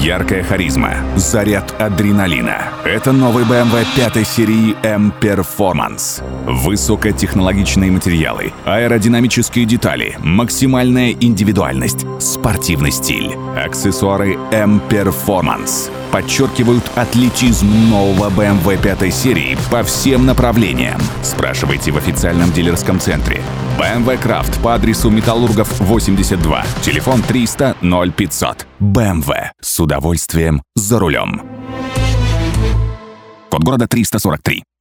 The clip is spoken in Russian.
Яркая харизма, заряд адреналина. Это новый BMW 5 серии M-Performance. Высокотехнологичные материалы, аэродинамические детали, максимальная индивидуальность, спортивный стиль. Аксессуары M-Performance подчеркивают атлетизм нового BMW 5 серии по всем направлениям. Спрашивайте в официальном дилерском центре. BMW Craft по адресу Металлургов 82. Телефон 300 0500. BMW. С удовольствием за рулем. Код города 343.